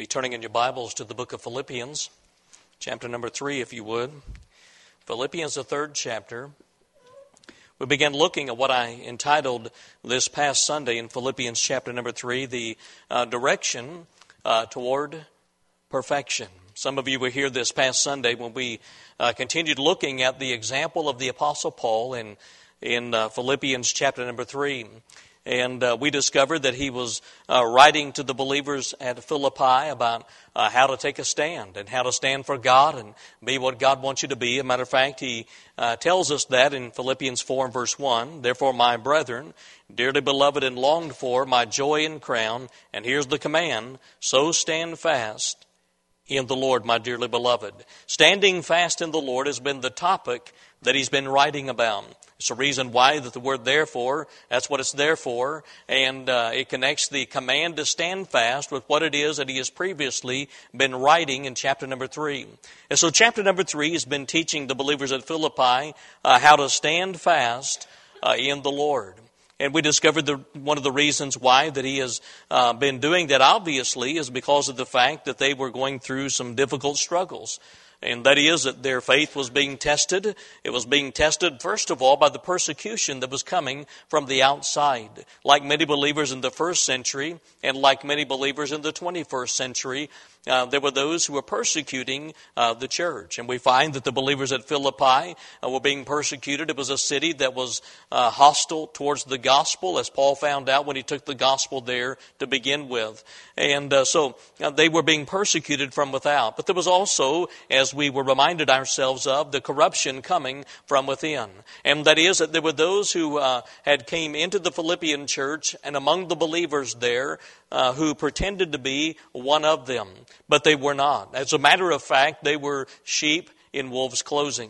Be turning in your Bibles to the book of Philippians, chapter number 3, if you would. Philippians, the third chapter. We began looking at what I entitled this past Sunday in Philippians chapter number 3, the direction toward perfection. Some of you were here this past Sunday when we continued looking at the example of the Apostle Paul in Philippians chapter number 3. And we discovered that he was writing to the believers at Philippi about how to take a stand and how to stand for God and be what God wants you to be. As a matter of fact, he tells us that in Philippians 4 and verse 1. Therefore, my brethren, dearly beloved and longed for, my joy and crown. And here's the command, so stand fast in the Lord, my dearly beloved. Standing fast in the Lord has been the topic that he's been writing about. It's the reason why that the word therefore, that's what it's there for. And it connects the command to stand fast with what it is that he has previously been writing in chapter number 3. And so chapter number 3 has been teaching the believers at Philippi how to stand fast in the Lord. And we discovered one of the reasons why that he has been doing that, obviously, is because of the fact that they were going through some difficult struggles. And that is that their faith was being tested. It was being tested, first of all, by the persecution that was coming from the outside. Like many believers in the first century and like many believers in the 21st century, there were those who were persecuting the church. And we find that the believers at Philippi were being persecuted. It was a city that was hostile towards the gospel, as Paul found out when he took the gospel there to begin with. And so they were being persecuted from without. But there was also, as we were reminded ourselves of, the corruption coming from within. And that is that there were those who had came into the Philippian church and among the believers there who pretended to be one of them, but they were not. As a matter of fact, they were sheep in wolves' clothing,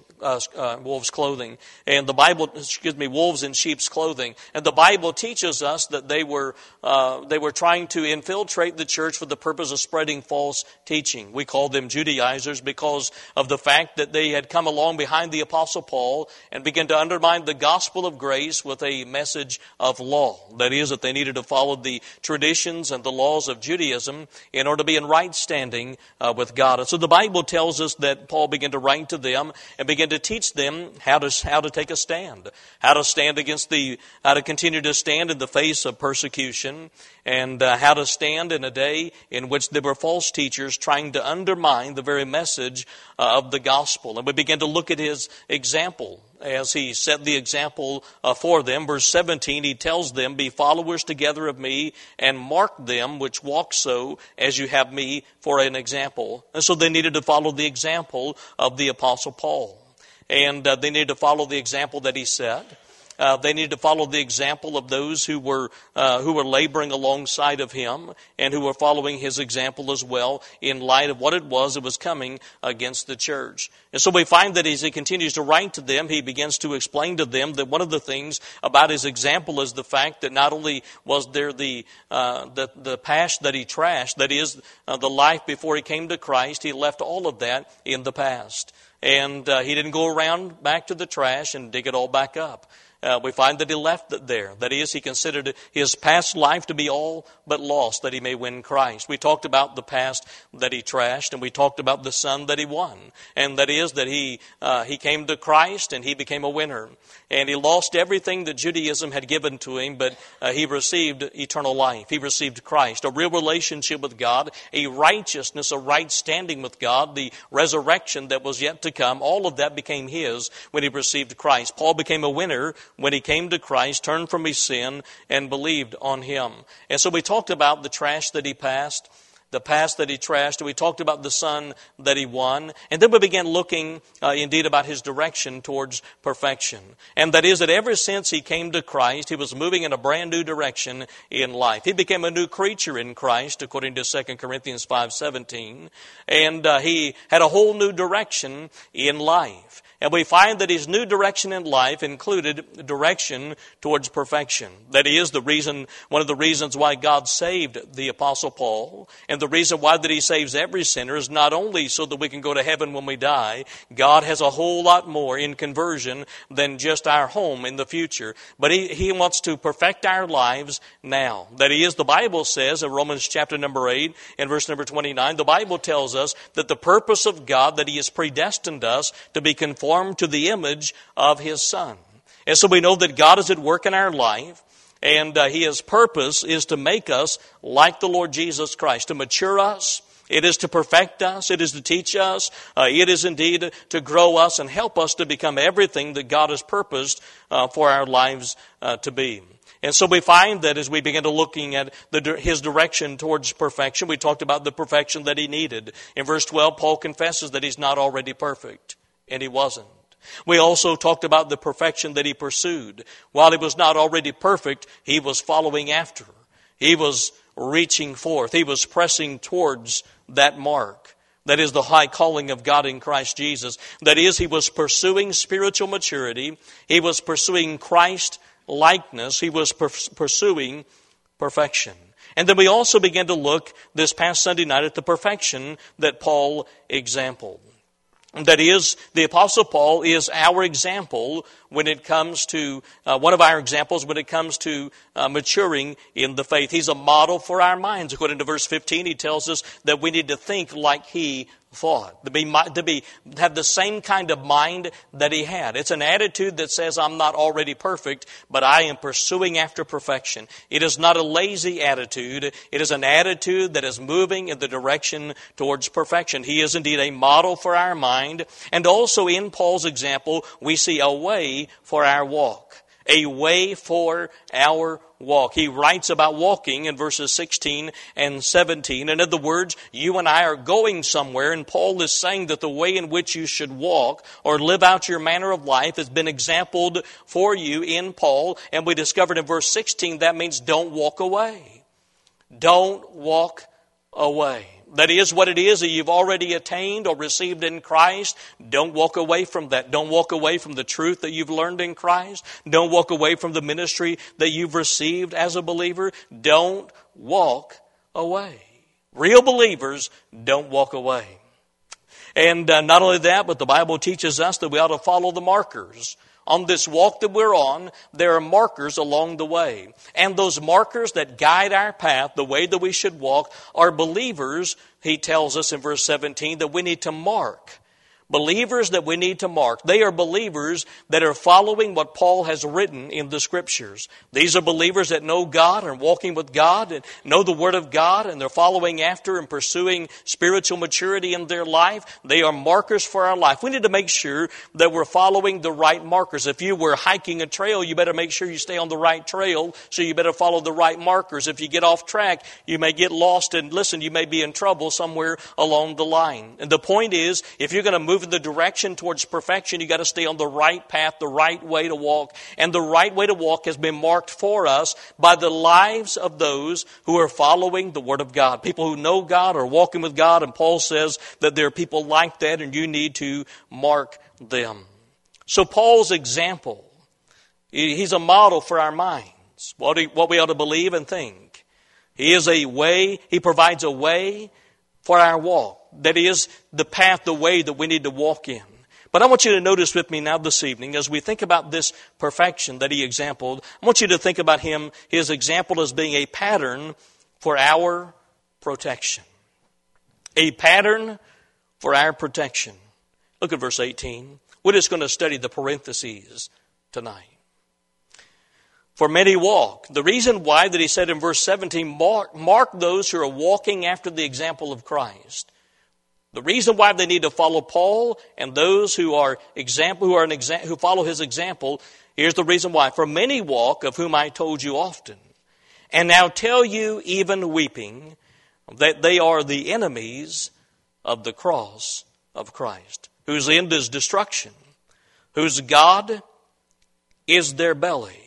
and the Bible, wolves in sheep's clothing. And the Bible teaches us that they were trying to infiltrate the church for the purpose of spreading false teaching. We call them Judaizers because of the fact that they had come along behind the Apostle Paul and began to undermine the gospel of grace with a message of law. That is, that they needed to follow the traditions and the laws of Judaism in order to be in right standing with God. And so the Bible tells us that Paul began to write to them and begin to teach them how to take a stand, how to continue to stand in the face of persecution, and how to stand in a day in which there were false teachers trying to undermine the very message of the gospel. And we begin to look at his example as he set the example for them. Verse 17, he tells them, be followers together of me, and mark them which walk so as you have me for an example. And so they needed to follow the example of the Apostle Paul. And they needed to follow the example that he set. They needed to follow the example of those who were laboring alongside of him and who were following his example as well in light of what it was that was coming against the church. And so we find that as he continues to write to them, he begins to explain to them that one of the things about his example is the fact that not only was there the past that he trashed, that is, the life before he came to Christ, he left all of that in the past. And he didn't go around back to the trash and dig it all back up. We find that he left it there. That is, he considered his past life to be all but lost, that he may win Christ. We talked about the past that he trashed, and we talked about the son that he won. And that is that he came to Christ and he became a winner. And he lost everything that Judaism had given to him, but he received eternal life. He received Christ, a real relationship with God, a righteousness, a right standing with God, the resurrection that was yet to come. All of that became his when he received Christ. Paul became a winner when he came to Christ, turned from his sin, and believed on him. And so we talked about the trash that he passed, the past that he trashed, and we talked about the son that he won. And then we began looking indeed about his direction towards perfection. And that is that ever since he came to Christ, he was moving in a brand new direction in life. He became a new creature in Christ, according to 2 Corinthians 5:17. And he had a whole new direction in life. And we find that his new direction in life included direction towards perfection. That is one of the reasons why God saved the Apostle Paul, and the reason why that He saves every sinner is not only so that we can go to heaven when we die. God has a whole lot more in conversion than just our home in the future. But He wants to perfect our lives now. That He is, the Bible says in Romans chapter number 8 and verse number 29, the Bible tells us that the purpose of God, that He has predestined us to be conformed to the image of His Son. And so we know that God is at work in our life. And His purpose is to make us like the Lord Jesus Christ, to mature us. It is to perfect us. It is to teach us. It is indeed to grow us and help us to become everything that God has purposed for our lives to be. And so we find that as we begin to looking at His direction towards perfection, we talked about the perfection that He needed. In verse 12, Paul confesses that he's not already perfect, and he wasn't. We also talked about the perfection that he pursued. While he was not already perfect, he was following after. He was reaching forth. He was pressing towards that mark. That is the high calling of God in Christ Jesus. That is, he was pursuing spiritual maturity. He was pursuing Christ likeness. He was pursuing perfection. And then we also began to look this past Sunday night at the perfection that Paul exampled. That is, the Apostle Paul is our example when it comes to, one of our examples when it comes to maturing in the faith. He's a model for our minds. According to verse 15, he tells us that we need to think like he thought, to have the same kind of mind that he had. It's an attitude that says, I'm not already perfect, but I am pursuing after perfection. It is not a lazy attitude. It is an attitude that is moving in the direction towards perfection. He is indeed a model for our mind. And also in Paul's example, we see a way for our walk. A way for our walk. He writes about walking in verses 16 and 17. In other words, you and I are going somewhere, and Paul is saying that the way in which you should walk or live out your manner of life has been exampled for you in Paul. And we discovered in verse 16 that means don't walk away. Don't walk away. That is what it is that you've already attained or received in Christ. Don't walk away from that. Don't walk away from the truth that you've learned in Christ. Don't walk away from the ministry that you've received as a believer. Don't walk away. Real believers don't walk away. And not only that, but the Bible teaches us that we ought to follow the markers. On this walk that we're on, there are markers along the way. And those markers that guide our path, the way that we should walk, are believers, he tells us in verse 17, that we need to mark. Believers that we need to mark. They are believers that are following what Paul has written in the Scriptures. These are believers that know God and walking with God and know the Word of God, and they're following after and pursuing spiritual maturity in their life. They are markers for our life. We need to make sure that we're following the right markers. If you were hiking a trail, you better make sure you stay on the right trail, so you better follow the right markers. If you get off track, you may get lost, and listen, you may be in trouble somewhere along the line. And the point is, if you're going to move in the direction towards perfection, you got to stay on the right path, the right way to walk. And the right way to walk has been marked for us by the lives of those who are following the Word of God. People who know God are walking with God, and Paul says that there are people like that, and you need to mark them. So Paul's example, he's a model for our minds, what we ought to believe and think. He is a way, he provides a way for our walk. That is the path, the way that we need to walk in. But I want you to notice with me now this evening, as we think about this perfection that he exampled, I want you to think about his example as being a pattern for our protection. A pattern for our protection. Look at verse 18. We're just going to study the parentheses tonight. For many walk. The reason why that he said in verse 17, mark those who are walking after the example of Christ. The reason why they need to follow Paul and those who follow his example, here's the reason why. For many walk, of whom I told you often, and now tell you even weeping, that they are the enemies of the cross of Christ, whose end is destruction, whose God is their belly,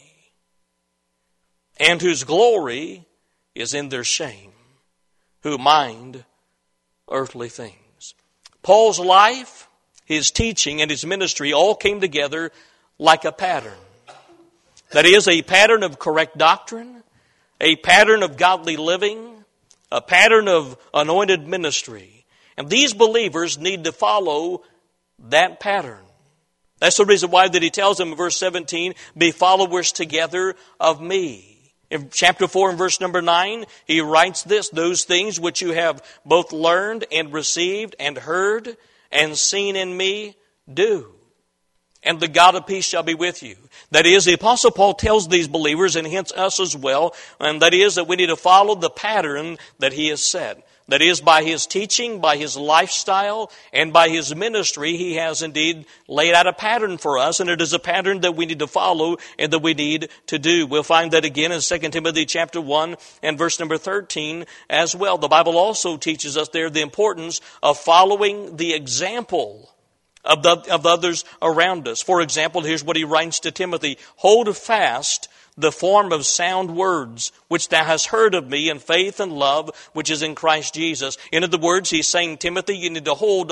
and whose glory is in their shame, who mind earthly things. Paul's life, his teaching, and his ministry all came together like a pattern. That is, a pattern of correct doctrine, a pattern of godly living, a pattern of anointed ministry. And these believers need to follow that pattern. That's the reason why that he tells them in verse 17, be followers together of me. In chapter 4 and verse number 9, he writes this, those things which you have both learned and received and heard and seen in me, do. And the God of peace shall be with you. That is, the Apostle Paul tells these believers, and hence us as well, and that is that we need to follow the pattern that he has set. That is, by his teaching, by his lifestyle, and by his ministry, he has indeed laid out a pattern for us, and it is a pattern that we need to follow and that we need to do. We'll find that again in 2 Timothy chapter 1 and verse number 13 as well. The Bible also teaches us there the importance of following the example of others around us. For example, here's what he writes to Timothy, hold fast the form of sound words, which thou hast heard of me in faith and love, which is in Christ Jesus. In other words, he's saying, Timothy, you need to hold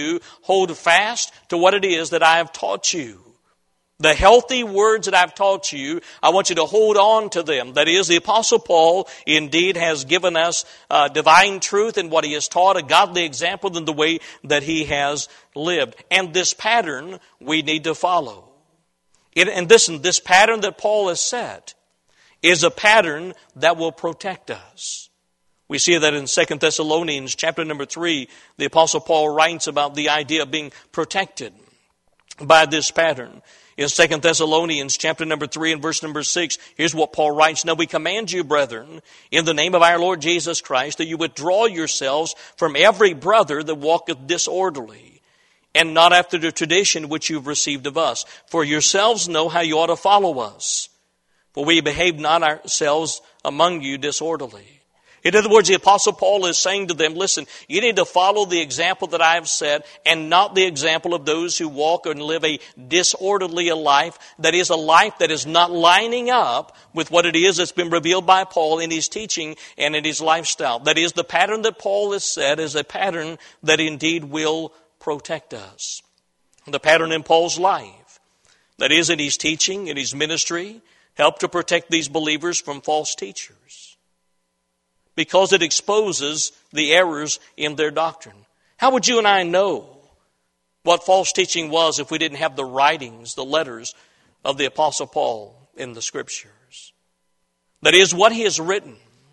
fast to what it is that I have taught you. The healthy words that I've taught you, I want you to hold on to them. That is, the Apostle Paul indeed has given us divine truth in what he has taught, a godly example in the way that he has lived. And this pattern we need to follow. And listen, this pattern that Paul has set is a pattern that will protect us. We see that in 2 Thessalonians chapter number 3, the Apostle Paul writes about the idea of being protected by this pattern. In 2 Thessalonians chapter number 3 and verse number 6, here's what Paul writes. Now we command you, brethren, in the name of our Lord Jesus Christ, that you withdraw yourselves from every brother that walketh disorderly, and not after the tradition which you've received of us. For yourselves know how you ought to follow us. For we behave not ourselves among you disorderly. In other words, the Apostle Paul is saying to them, listen, you need to follow the example that I have set and not the example of those who walk and live a disorderly life. That is a life that is not lining up with what it is that's been revealed by Paul in his teaching and in his lifestyle. That is, the pattern that Paul has set is a pattern that indeed will protect us. The pattern in Paul's life, that is in his teaching, in his ministry, helped to protect these believers from false teachers, because it exposes the errors in their doctrine. How would you and I know what false teaching was if we didn't have the writings, the letters of the Apostle Paul in the Scriptures? That is, what he has written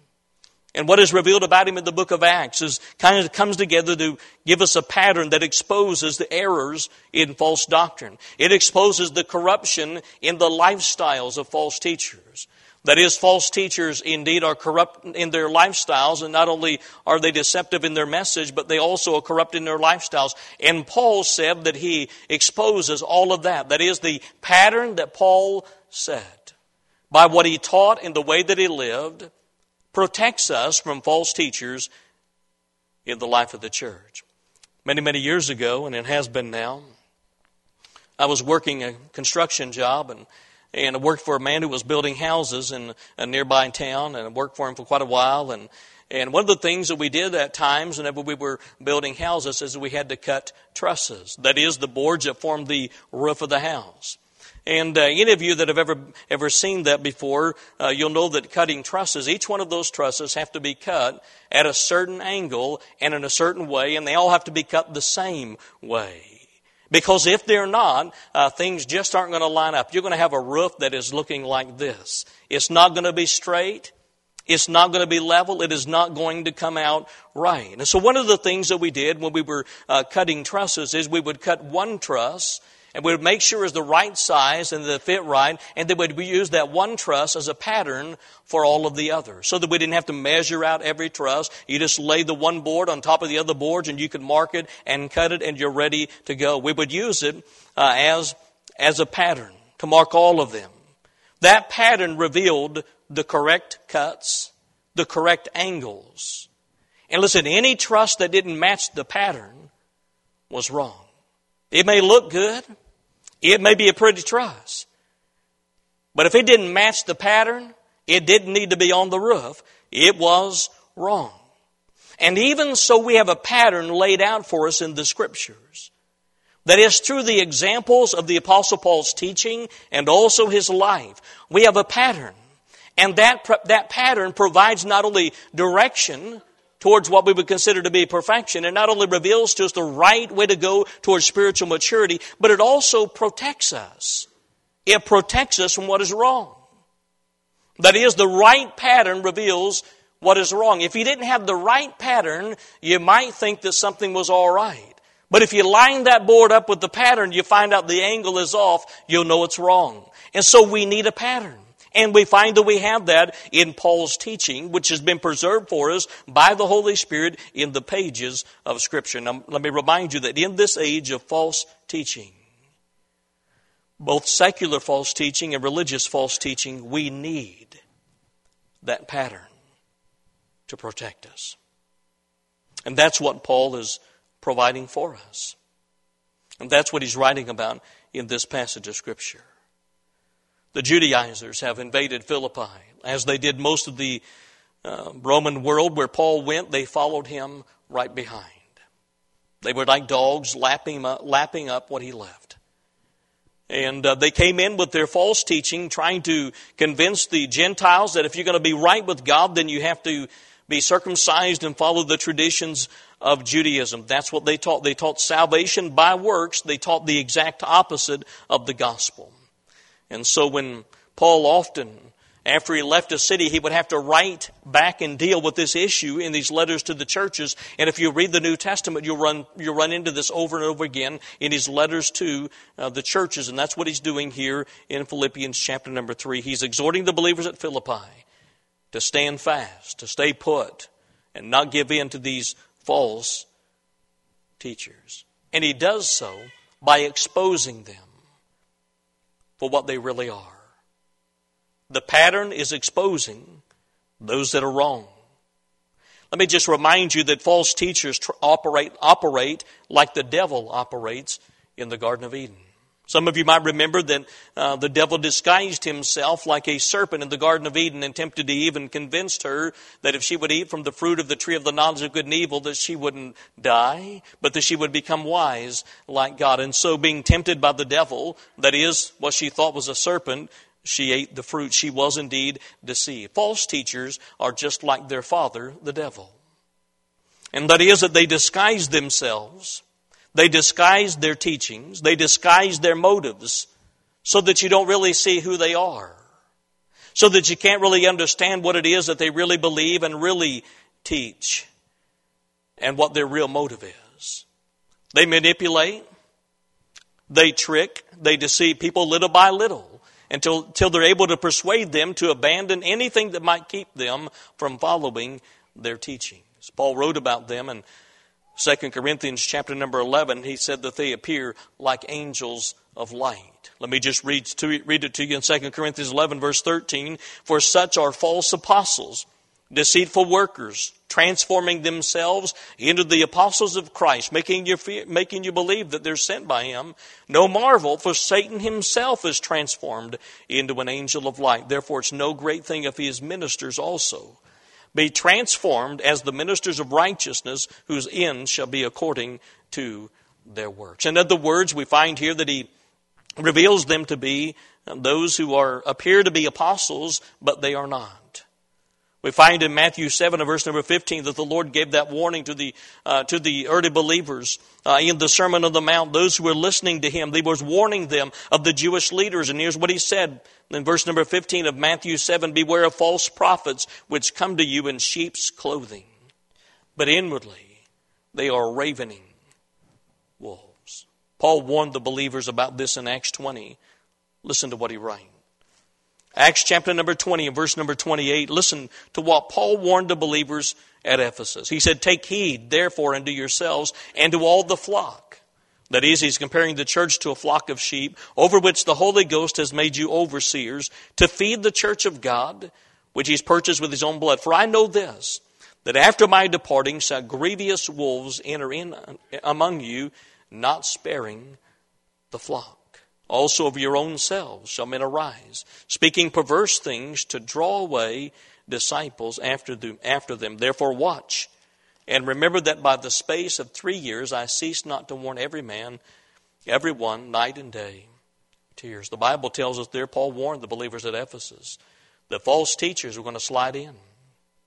and what is revealed about him in the book of Acts is kind of comes together to give us a pattern that exposes the errors in false doctrine. It exposes the corruption in the lifestyles of false teachers. That is, false teachers indeed are corrupt in their lifestyles, and not only are they deceptive in their message, but they also are corrupt in their lifestyles. And Paul said that he exposes all of that. That is, the pattern that Paul set by what he taught and the way that he lived protects us from false teachers in the life of the church. Many, many years ago, and it has been now, I was working a construction job, and I worked for a man who was building houses in a nearby town, and I worked for him for quite a while. And one of the things that we did at times whenever we were building houses is we had to cut trusses. That is, the boards that formed the roof of the house. And any of you that have ever seen that before, you'll know that cutting trusses, each one of those trusses have to be cut at a certain angle and in a certain way, and they all have to be cut the same way. Because if they're not, things just aren't going to line up. You're going to have a roof that is looking like this. It's not going to be straight. It's not going to be level. It is not going to come out right. And so one of the things that we did when we were cutting trusses is we would cut one truss, and we would make sure it's the right size and that it fit right, and then we'd use that one truss as a pattern for all of the others, so that we didn't have to measure out every truss. You just lay the one board on top of the other boards, and you could mark it and cut it, and you're ready to go. We would use it as a pattern to mark all of them. That pattern revealed the correct cuts, the correct angles. And listen, any truss that didn't match the pattern was wrong. It may look good. It may be a pretty truss. But if it didn't match the pattern, it didn't need to be on the roof. It was wrong. And even so, we have a pattern laid out for us in the Scriptures. That is, through the examples of the Apostle Paul's teaching and also his life, we have a pattern. And that pattern provides not only direction towards what we would consider to be perfection. It not only reveals to us the right way to go towards spiritual maturity, but it also protects us. It protects us from what is wrong. That is, the right pattern reveals what is wrong. If you didn't have the right pattern, you might think that something was all right. But if you line that board up with the pattern, you find out the angle is off, you'll know it's wrong. And so we need a pattern. And we find that we have that in Paul's teaching, which has been preserved for us by the Holy Spirit in the pages of Scripture. Now, let me remind you that in this age of false teaching, both secular false teaching and religious false teaching, we need that pattern to protect us. And that's what Paul is providing for us. And that's what he's writing about in this passage of Scripture. The Judaizers have invaded Philippi. As they did most of the Roman world, where Paul went, they followed him right behind. They were like dogs lapping up what he left. And they came in with their false teaching, trying to convince the Gentiles that if you're going to be right with God, then you have to be circumcised and follow the traditions of Judaism. That's what they taught. They taught salvation by works. They taught the exact opposite of the gospel. And so when Paul often, after he left a city, he would have to write back and deal with this issue in these letters to the churches. And if you read the New Testament, you'll run into this over and over again in his letters to the churches. And that's what he's doing here in Philippians chapter number 3. He's exhorting the believers at Philippi to stand fast, to stay put, and not give in to these false teachers. And he does so by exposing them for what they really are. The pattern is exposing those that are wrong. Let me just remind you that false teachers operate like the devil operates in the Garden of Eden. Some of you might remember that the devil disguised himself like a serpent in the Garden of Eden and tempted Eve and convinced her that if she would eat from the fruit of the tree of the knowledge of good and evil, that she wouldn't die, but that she would become wise like God. And so being tempted by the devil, that is, what she thought was a serpent, she ate the fruit. She was indeed deceived. False teachers are just like their father, the devil. And that is that they disguise themselves. They disguise their teachings. They disguise their motives so that you don't really see who they are. So that you can't really understand what it is that they really believe and really teach and what their real motive is. They manipulate. They trick. They deceive people little by little until they're able to persuade them to abandon anything that might keep them from following their teachings. Paul wrote about them in 2 Corinthians chapter number 11, he said that they appear like angels of light. Let me just read it to you in 2 Corinthians 11, verse 13. For such are false apostles, deceitful workers, transforming themselves into the apostles of Christ, making you believe that they're sent by him. No marvel, for Satan himself is transformed into an angel of light. Therefore, it's no great thing if he is ministers also. Be transformed as the ministers of righteousness, whose end shall be according to their works. In other words, we find here that he reveals them to be those who appear to be apostles, but they are not. We find in Matthew 7, verse number 15, that the Lord gave that warning to the early believers in the Sermon on the Mount. Those who were listening to him, he was warning them of the Jewish leaders. And here's what he said in verse number 15 of Matthew 7, beware of false prophets which come to you in sheep's clothing, but inwardly they are ravening wolves. Paul warned the believers about this in Acts 20. Listen to what he writes. Acts chapter number 20 and verse number 28. Listen to what Paul warned the believers at Ephesus. He said, take heed, therefore, unto yourselves and to all the flock. That is, he's comparing the church to a flock of sheep, over which the Holy Ghost has made you overseers, to feed the church of God, which he's purchased with his own blood. For I know this, that after my departing shall grievous wolves enter in among you, not sparing the flock. Also of your own selves shall men arise, speaking perverse things to draw away disciples after them. Therefore watch, and remember that by the space of 3 years I ceased not to warn every one, night and day, tears. The Bible tells us there, Paul warned the believers at Ephesus that false teachers were going to slide in.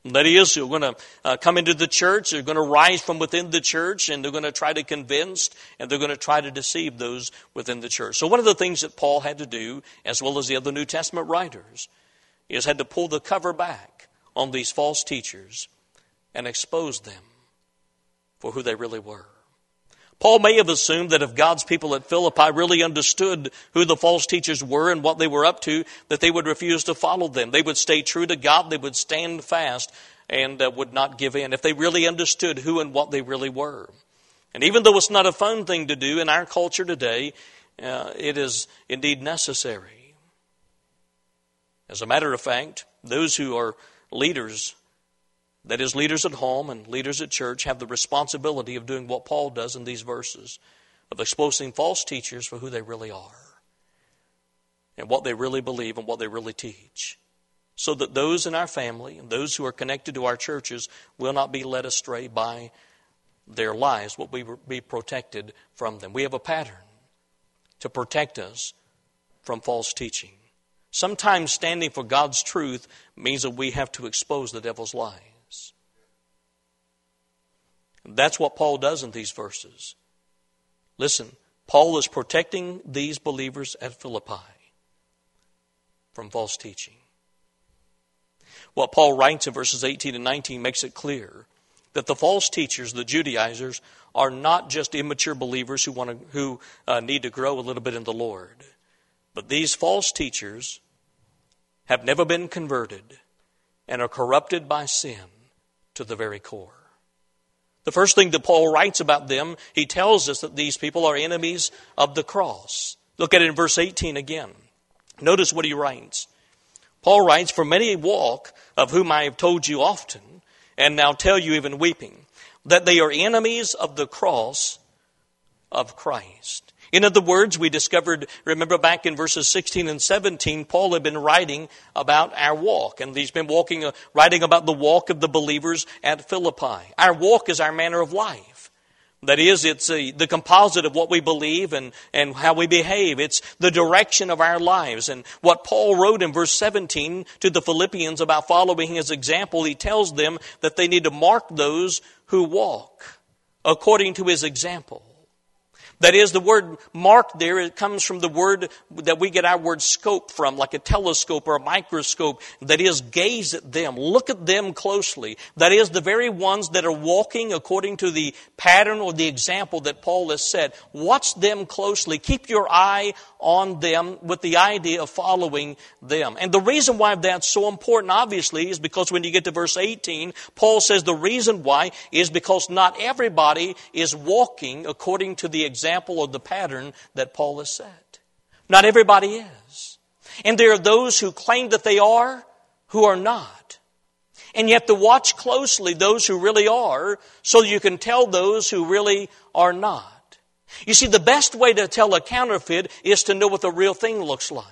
That is, who are going to come into the church, they're going to rise from within the church, and they're going to try to convince, and they're going to try to deceive those within the church. So one of the things that Paul had to do, as well as the other New Testament writers, is had to pull the cover back on these false teachers and expose them for who they really were. Paul may have assumed that if God's people at Philippi really understood who the false teachers were and what they were up to, that they would refuse to follow them. They would stay true to God, they would stand fast, and would not give in if they really understood who and what they really were. And even though it's not a fun thing to do in our culture today, it is indeed necessary. As a matter of fact, those who are leaders, that is, leaders at home and leaders at church, have the responsibility of doing what Paul does in these verses, of exposing false teachers for who they really are and what they really believe and what they really teach, so that those in our family and those who are connected to our churches will not be led astray by their lies, but we be protected from them. We have a pattern to protect us from false teaching. Sometimes standing for God's truth means that we have to expose the devil's lies. That's what Paul does in these verses. Listen, Paul is protecting these believers at Philippi from false teaching. What Paul writes in verses 18 and 19 makes it clear that the false teachers, the Judaizers, are not just immature believers who need to grow a little bit in the Lord. But these false teachers have never been converted and are corrupted by sin to the very core. The first thing that Paul writes about them, he tells us that these people are enemies of the cross. Look at it in verse 18 again. Notice what he writes. Paul writes, "For many walk, of whom I have told you often, and now tell you even weeping, that they are enemies of the cross of Christ." In other words, we discovered, remember back in verses 16 and 17, Paul had been writing about our walk. And he's been writing about the walk of the believers at Philippi. Our walk is our manner of life. That is, it's the composite of what we believe and how we behave. It's the direction of our lives. And what Paul wrote in verse 17 to the Philippians about following his example, he tells them that they need to mark those who walk according to his example. That is, the word mark there, it comes from the word that we get our word scope from, like a telescope or a microscope. That is, gaze at them. Look at them closely. That is, the very ones that are walking according to the pattern or the example that Paul has set. Watch them closely. Keep your eye on them with the idea of following them. And the reason why that's so important, obviously, is because when you get to verse 18, Paul says the reason why is because not everybody is walking according to the example or the pattern that Paul has set. Not everybody is. And there are those who claim that they are, who are not. And you have to watch closely those who really are, so you can tell those who really are not. You see, the best way to tell a counterfeit is to know what the real thing looks like.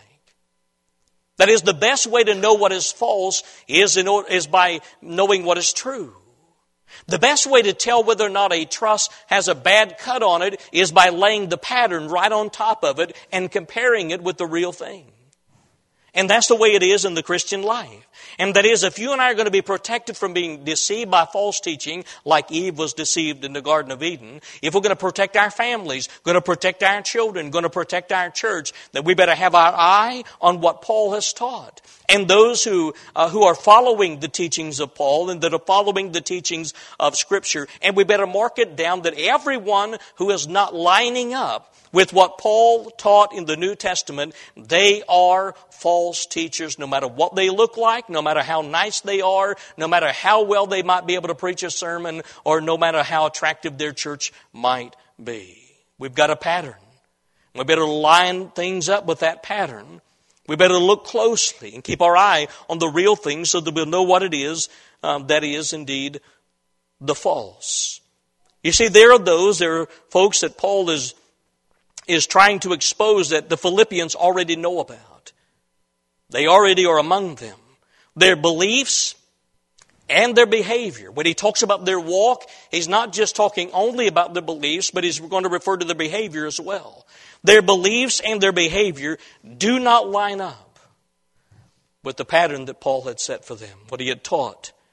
That is, the best way to know what is false is by knowing what is true. The best way to tell whether or not a truss has a bad cut on it is by laying the pattern right on top of it and comparing it with the real thing. And that's the way it is in the Christian life. And that is, if you and I are going to be protected from being deceived by false teaching, like Eve was deceived in the Garden of Eden, if we're going to protect our families, going to protect our children, going to protect our church, then we better have our eye on what Paul has taught. And those who are following the teachings of Paul and that are following the teachings of Scripture, and we better mark it down that everyone who is not lining up with what Paul taught in the New Testament, they are false teachers, no matter what they look like, no matter how nice they are, no matter how well they might be able to preach a sermon, or no matter how attractive their church might be. We've got a pattern. We better line things up with that pattern. We better look closely and keep our eye on the real thing so that we'll know what it is that is indeed the false. You see, there are folks that Paul is trying to expose that the Philippians already know about. They already are among them. Their beliefs and their behavior. When he talks about their walk, he's not just talking only about their beliefs, but he's going to refer to their behavior as well. Their beliefs and their behavior do not line up with the pattern that Paul had set for them, what he had taught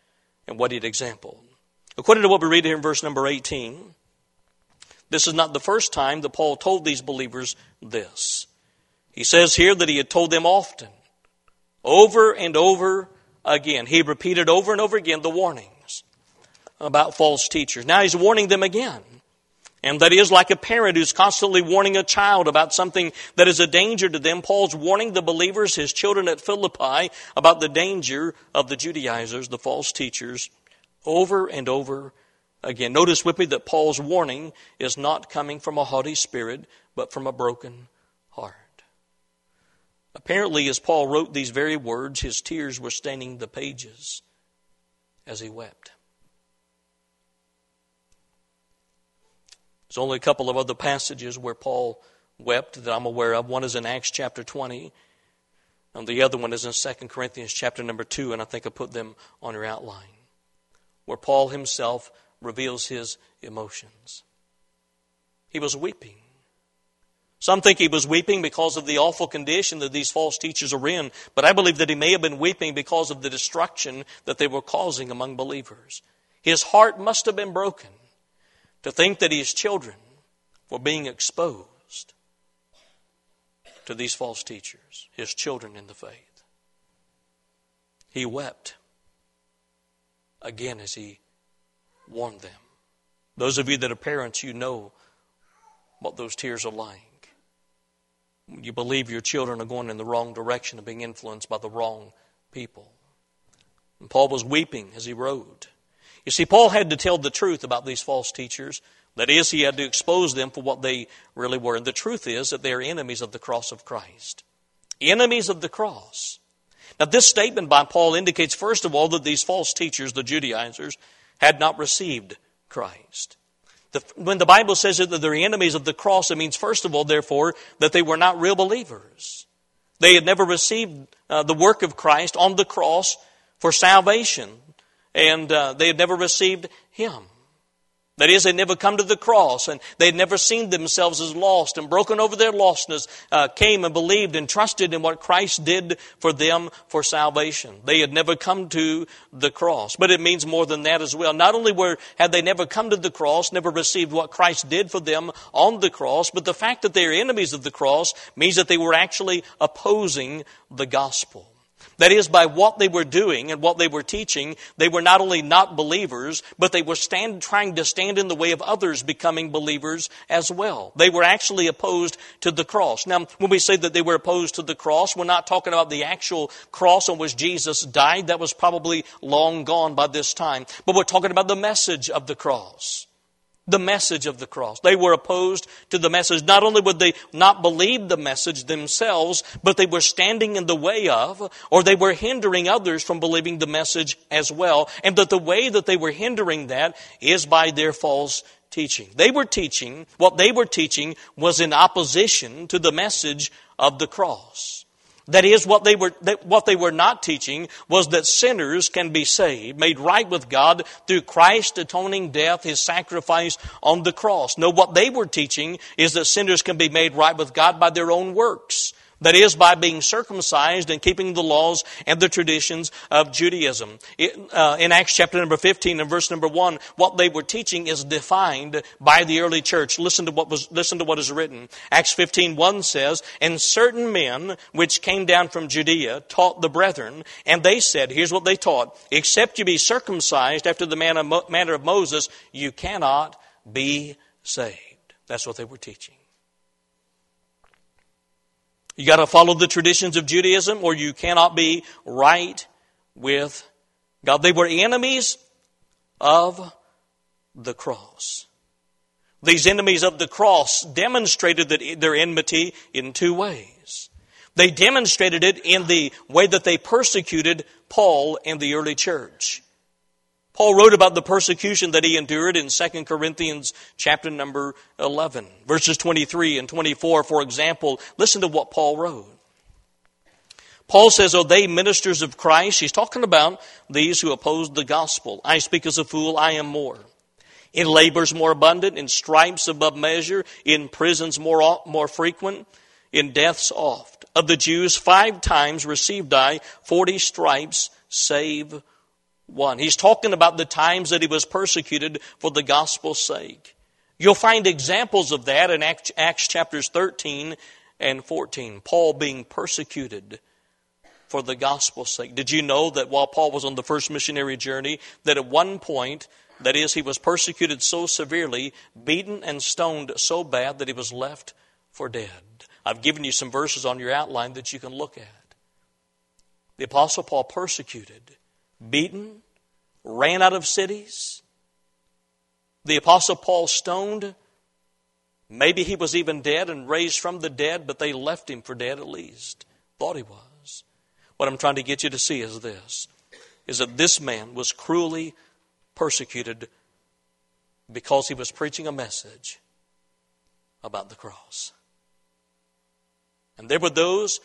and what he'd exampled. According to what we read here in verse number 18, this is not the first time that Paul told these believers this. He says here that he had told them often, over and over again. He repeated over and over again the warnings about false teachers. Now he's warning them again. And that is like a parent who's constantly warning a child about something that is a danger to them. Paul's warning the believers, his children at Philippi, about the danger of the Judaizers, the false teachers, over and over again. Notice with me that Paul's warning is not coming from a haughty spirit, but from a broken heart. Apparently, as Paul wrote these very words, his tears were staining the pages as he wept. There's only a couple of other passages where Paul wept that I'm aware of. One is in Acts chapter 20, and the other one is in 2 Corinthians chapter number 2, and I think I put them on your outline, where Paul himself reveals his emotions. He was weeping. Some think he was weeping because of the awful condition that these false teachers are in, but I believe that he may have been weeping because of the destruction that they were causing among believers. His heart must have been broken to think that his children were being exposed to these false teachers, his children in the faith. He wept again as he warned them. Those of you that are parents, you know what those tears are like. You believe your children are going in the wrong direction and being influenced by the wrong people. And Paul was weeping as he wrote. You see, Paul had to tell the truth about these false teachers. That is, he had to expose them for what they really were. And the truth is that they are enemies of the cross of Christ. Enemies of the cross. Now, this statement by Paul indicates, first of all, that these false teachers, the Judaizers, had not received Christ. When the Bible says that they're enemies of the cross, it means, first of all, therefore, that they were not real believers. They had never received the work of Christ on the cross for salvation, and they had never received Him. That is, they'd never come to the cross, and they'd never seen themselves as lost, and broken over their lostness, came and believed and trusted in what Christ did for them for salvation. They had never come to the cross. But it means more than that as well. Not only had they never come to the cross, never received what Christ did for them on the cross, but the fact that they are enemies of the cross means that they were actually opposing the gospel. That is, by what they were doing and what they were teaching, they were not only not believers, but they were trying to stand in the way of others becoming believers as well. They were actually opposed to the cross. Now, when we say that they were opposed to the cross, we're not talking about the actual cross on which Jesus died. That was probably long gone by this time. But we're talking about the message of the cross. The message of the cross. They were opposed to the message. Not only would they not believe the message themselves, but they were standing in the way of, or they were hindering others from believing the message as well. And that the way that they were hindering that is by their false teaching. What they were teaching was in opposition to the message of the cross. That is, what they were not teaching was that sinners can be saved, made right with God through Christ's atoning death, His sacrifice on the cross. No, what they were teaching is that sinners can be made right with God by their own works. That is, by being circumcised and keeping the laws and the traditions of Judaism. In Acts chapter number 15 and verse number 1, what they were teaching is defined by the early church. Listen to what is written. Acts 15:1 says, "And certain men which came down from Judea taught the brethren, and they said," here's what they taught, "except you be circumcised after the manner of Moses, you cannot be saved." That's what they were teaching. You got to follow the traditions of Judaism or you cannot be right with God. They were enemies of the cross. These enemies of the cross demonstrated their enmity in two ways. They demonstrated it in the way that they persecuted Paul and the early church. Paul wrote about the persecution that he endured in 2 Corinthians chapter number 11. Verses 23 and 24, for example, listen to what Paul wrote. Paul says, "Are they ministers of Christ?" He's talking about these who oppose the gospel. "I speak as a fool, I am more. In labors more abundant, in stripes above measure, in prisons more frequent, in deaths oft. Of the Jews 5 times received I 40 stripes, save 1. He's talking about the times that he was persecuted for the gospel's sake. You'll find examples of that in Acts chapters 13 and 14. Paul being persecuted for the gospel's sake. Did you know that while Paul was on the first missionary journey, that at one point, that is, he was persecuted so severely, beaten and stoned so bad that he was left for dead? I've given you some verses on your outline that you can look at. The Apostle Paul persecuted, beaten, ran out of cities. The Apostle Paul stoned. Maybe he was even dead and raised from the dead, but they left him for dead at least. Thought he was. What I'm trying to get you to see is this, is that this man was cruelly persecuted because he was preaching a message about the cross. And there were those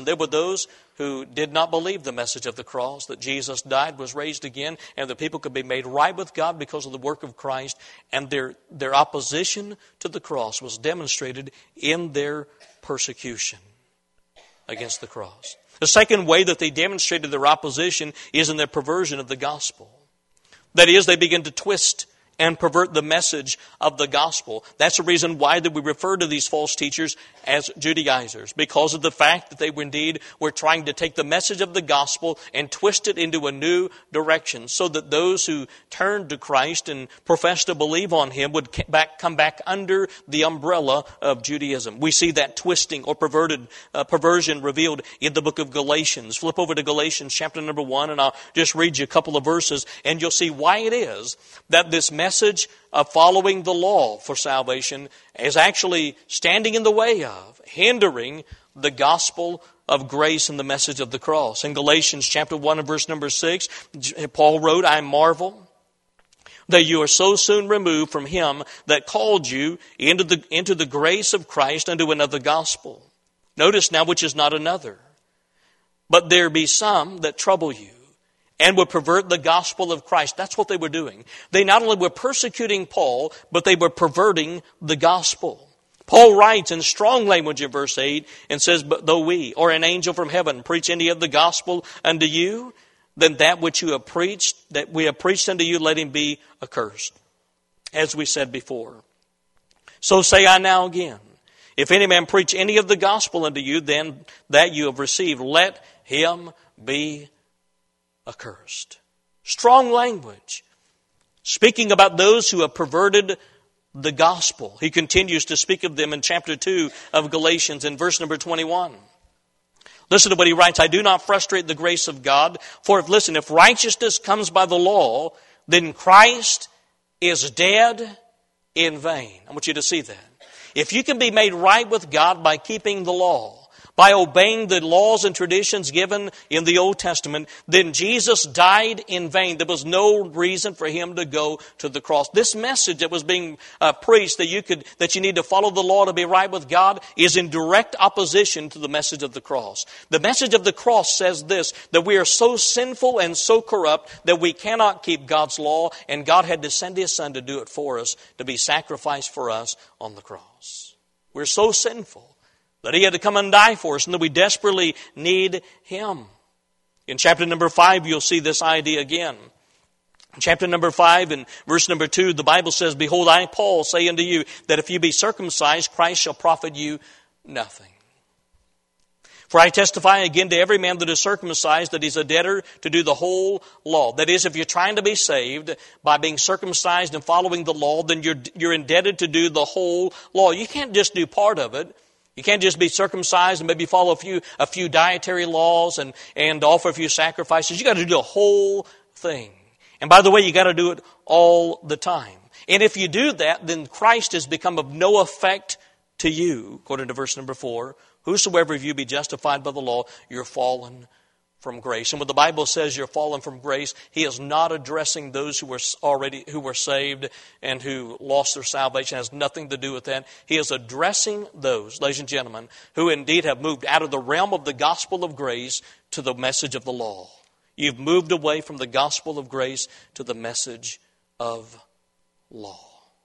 who did not believe the message of the cross, that Jesus died, was raised again, and that people could be made right with God because of the work of Christ. And their opposition to the cross was demonstrated in their persecution against the cross. The second way that they demonstrated their opposition is in their perversion of the gospel. That is, they begin to twist and pervert the message of the gospel. That's the reason why that we refer to these false teachers as Judaizers, because of the fact that they were trying to take the message of the gospel and twist it into a new direction, so that those who turned to Christ and professed to believe on Him would come back under the umbrella of Judaism. We see that twisting or perversion revealed in the book of Galatians. Flip over to Galatians chapter number 1, and I'll just read you a couple of verses, and you'll see why it is that this message of following the law for salvation is actually standing in the way of, hindering the gospel of grace and the message of the cross. In Galatians chapter 1 and verse number 6, Paul wrote, "I marvel that you are so soon removed from Him that called you into the grace of Christ unto another gospel." Notice now, which is not another. "But there be some that trouble you, and would pervert the gospel of Christ." That's what they were doing. They not only were persecuting Paul, but they were perverting the gospel. Paul writes in strong language in verse 8 and says, "But though we, or an angel from heaven, preach any of the gospel unto you, then that which we have preached unto you, let him be accursed." As we said before. "So say I now again, if any man preach any of the gospel unto you, then that you have received, let him be accursed." Strong language. Speaking about those who have perverted the gospel. He continues to speak of them in chapter 2 of Galatians in verse number 21. Listen to what he writes, "I do not frustrate the grace of God, for if righteousness comes by the law, then Christ is dead in vain." I want you to see that. If you can be made right with God by keeping the law, by obeying the laws and traditions given in the Old Testament, then Jesus died in vain. There was no reason for Him to go to the cross. This message that was being preached, that you need to follow the law to be right with God, is in direct opposition to the message of the cross. The message of the cross says this, that we are so sinful and so corrupt that we cannot keep God's law, and God had to send His Son to do it for us, to be sacrificed for us on the cross. We're so sinful that He had to come and die for us, and that we desperately need Him. In chapter number 5, you'll see this idea again. In chapter number 5 and verse number 2, the Bible says, "Behold, I, Paul, say unto you, that if you be circumcised, Christ shall profit you nothing. For I testify again to every man that is circumcised, that he's a debtor to do the whole law." That is, if you're trying to be saved by being circumcised and following the law, then you're indebted to do the whole law. You can't just do part of it. You can't just be circumcised and maybe follow a few dietary laws and offer a few sacrifices. You got to do the whole thing. And by the way, you got to do it all the time. And if you do that, then Christ has become of no effect to you, according to verse number 4. "Whosoever of you be justified by the law, you're fallen from grace." And when the Bible says you're fallen from grace, He is not addressing those who were saved and who lost their salvation. It has nothing to do with that. He is addressing those, ladies and gentlemen, who indeed have moved out of the realm of the gospel of grace to the message of the law. You've moved away from the gospel of grace to the message of law.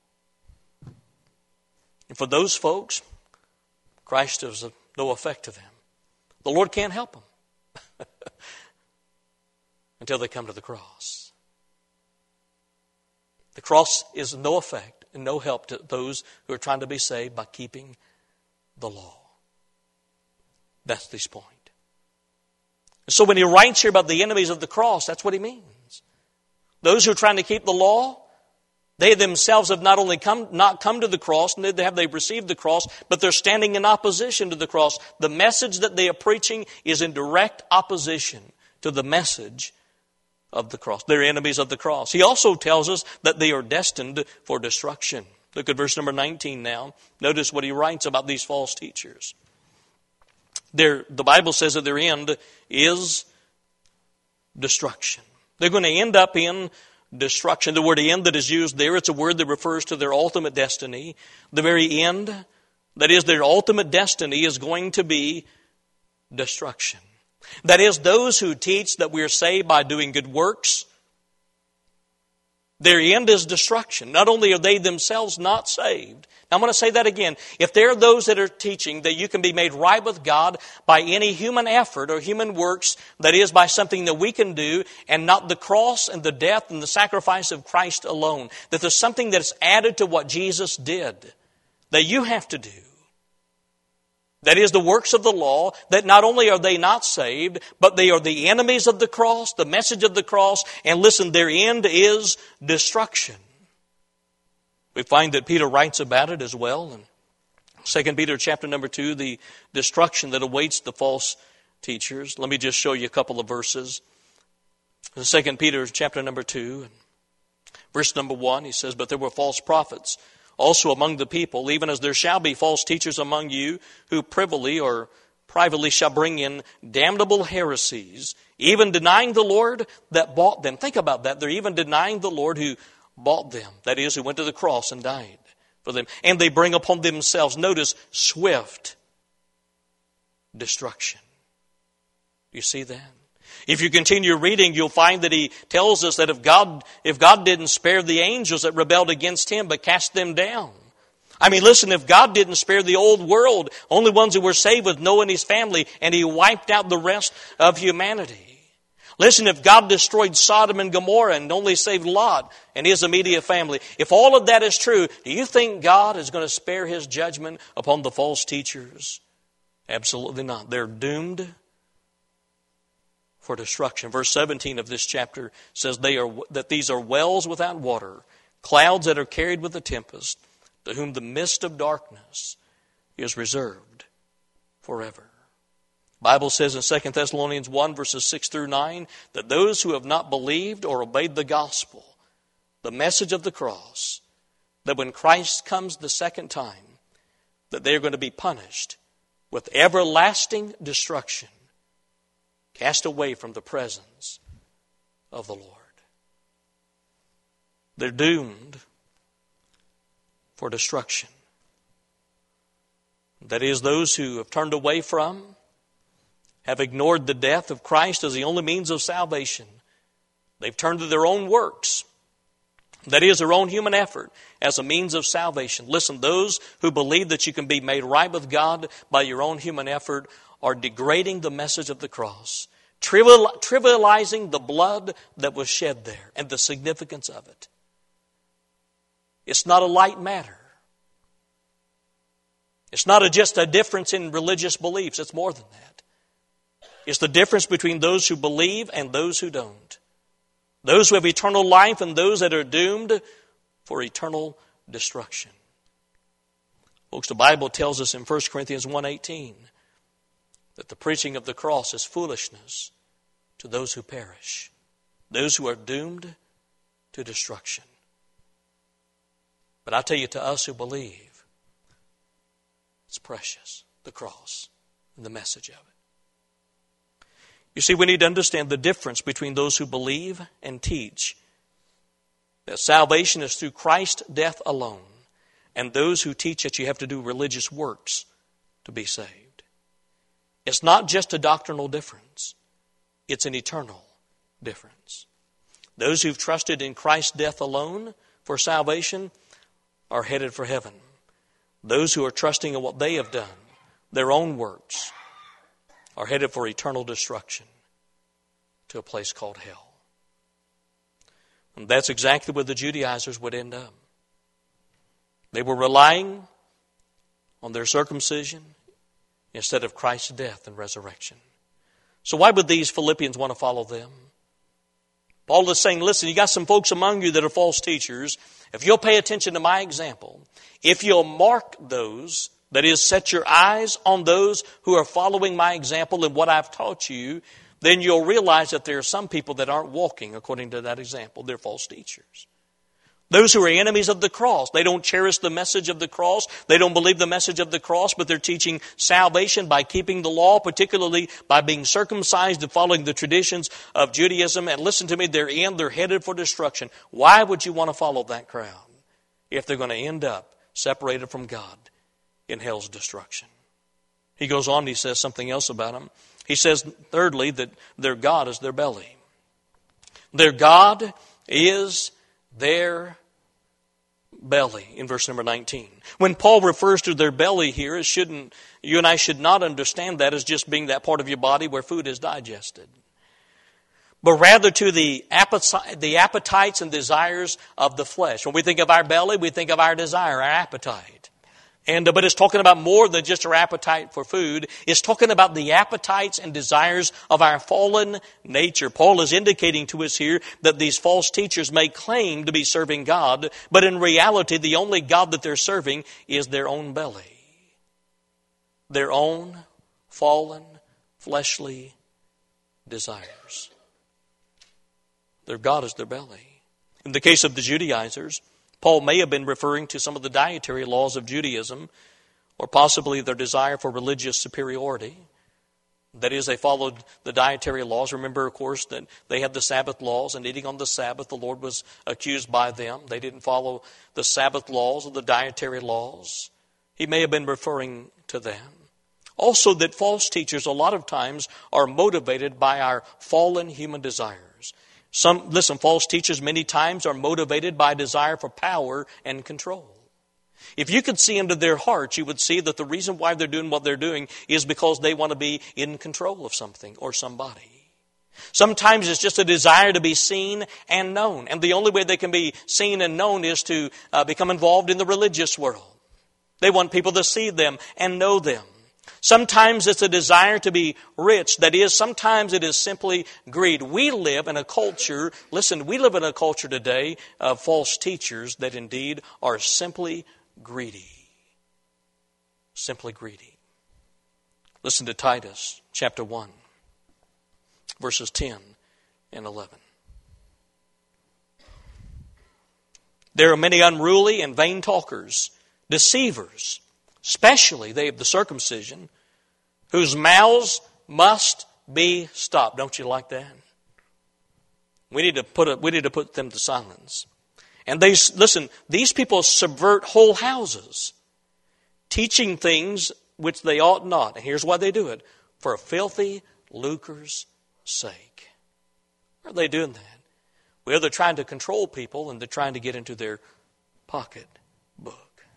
And for those folks, Christ is of no effect to them. The Lord can't help them. until they come to the cross. The cross is no effect and no help to those who are trying to be saved by keeping the law. That's this point. So when he writes here about the enemies of the cross, that's what he means. Those who are trying to keep the law, they themselves have not only not come to the cross, neither have they received the cross, but they're standing in opposition to the cross. The message that they are preaching is in direct opposition to the message of the cross. They're enemies of the cross. He also tells us that they are destined for destruction. Look at verse number 19 now. Notice what he writes about these false teachers. The Bible says that their end is destruction. They're going to end up in destruction. The word end that is used there, it's a word that refers to their ultimate destiny. The very end, that is their ultimate destiny, is going to be destruction. That is, those who teach that we are saved by doing good works, their end is destruction. Not only are they themselves not saved. Now I'm going to say that again. If there are those that are teaching that you can be made right with God by any human effort or human works, that is by something that we can do and not the cross and the death and the sacrifice of Christ alone, that there's something that's added to what Jesus did that you have to do. That is the works of the law, that not only are they not saved, but they are the enemies of the cross, the message of the cross, and listen, their end is destruction. We find that Peter writes about it as well. In 2 Peter chapter number 2, the destruction that awaits the false teachers. Let me just show you a couple of verses. In 2 Peter chapter number 2, verse number 1, he says, "But there were false prophets also among the people, even as there shall be false teachers among you, who privily or privately shall bring in damnable heresies, even denying the Lord that bought them." Think about that. They're even denying the Lord who bought them. That is, who went to the cross and died for them. And they bring upon themselves, notice, swift destruction. Do you see that? If you continue reading, you'll find that he tells us that if God didn't spare the angels that rebelled against him, but cast them down. I mean, listen, if God didn't spare the old world, only ones who were saved with Noah and his family, and he wiped out the rest of humanity. Listen, if God destroyed Sodom and Gomorrah and only saved Lot and his immediate family, if all of that is true, do you think God is going to spare his judgment upon the false teachers? Absolutely not. They're doomed for destruction. Verse 17 of this chapter says that these are wells without water, clouds that are carried with the tempest, to whom the mist of darkness is reserved forever. The Bible says in 2 Thessalonians 1 verses 6 through 9 that those who have not believed or obeyed the gospel, the message of the cross, that when Christ comes the second time, that they are going to be punished with everlasting destruction, cast away from the presence of the Lord. They're doomed for destruction. That is, those who have turned away from, have ignored the death of Christ as the only means of salvation. They've turned to their own works. That is, their own human effort as a means of salvation. Listen, those who believe that you can be made right with God by your own human effort are degrading the message of the cross, trivializing the blood that was shed there and the significance of it. It's not a light matter. It's not just a difference in religious beliefs. It's more than that. It's the difference between those who believe and those who don't. Those who have eternal life and those that are doomed for eternal destruction. Folks, the Bible tells us in 1 Corinthians 1:18 that the preaching of the cross is foolishness to those who perish, those who are doomed to destruction. But I tell you, to us who believe, it's precious, the cross and the message of it. You see, we need to understand the difference between those who believe and teach that salvation is through Christ's death alone, and those who teach that you have to do religious works to be saved. It's not just a doctrinal difference. It's an eternal difference. Those who've trusted in Christ's death alone for salvation are headed for heaven. Those who are trusting in what they have done, their own works, are headed for eternal destruction to a place called hell. And that's exactly where the Judaizers would end up. They were relying on their circumcision instead of Christ's death and resurrection. So why would these Philippians want to follow them? Paul is saying, listen, you got some folks among you that are false teachers. If you'll pay attention to my example, if you'll mark those, that is, set your eyes on those who are following my example and what I've taught you, then you'll realize that there are some people that aren't walking according to that example. They're false teachers. Those who are enemies of the cross, they don't cherish the message of the cross. They don't believe the message of the cross, but they're teaching salvation by keeping the law, particularly by being circumcised and following the traditions of Judaism. And listen to me, they're headed for destruction. Why would you want to follow that crowd if they're going to end up separated from God in hell's destruction? He goes on, he says something else about them. He says, thirdly, that their God is their belly. Their God is their belly, in verse number 19. When Paul refers to their belly here, you and I should not understand that as just being that part of your body where food is digested, but rather to the appetites and desires of the flesh. When we think of our belly, we think of our desire, our appetite. But it's talking about more than just our appetite for food. It's talking about the appetites and desires of our fallen nature. Paul is indicating to us here that these false teachers may claim to be serving God, but in reality, the only God that they're serving is their own belly. Their own fallen, fleshly desires. Their God is their belly. In the case of the Judaizers, Paul may have been referring to some of the dietary laws of Judaism, or possibly their desire for religious superiority. That is, they followed the dietary laws. Remember, of course, that they had the Sabbath laws, and eating on the Sabbath, the Lord was accused by them. They didn't follow the Sabbath laws or the dietary laws. He may have been referring to them. Also, that false teachers a lot of times are motivated by our fallen human desires. False teachers many times are motivated by a desire for power and control. If you could see into their hearts, you would see that the reason why they're doing what they're doing is because they want to be in control of something or somebody. Sometimes it's just a desire to be seen and known. And the only way they can be seen and known is to become involved in the religious world. They want people to see them and know them. Sometimes it's a desire to be rich. That is, sometimes it is simply greed. We live in a culture today of false teachers that indeed are simply greedy. Simply greedy. Listen to Titus chapter 1, verses 10 and 11. There are many unruly and vain talkers, deceivers, especially they of the circumcision, whose mouths must be stopped. Don't you like that? We need to put them to silence. And these people subvert whole houses, teaching things which they ought not. And here's why they do it: for a filthy lucre's sake. Why are they doing that? Well, they're trying to control people, and they're trying to get into their pocket book.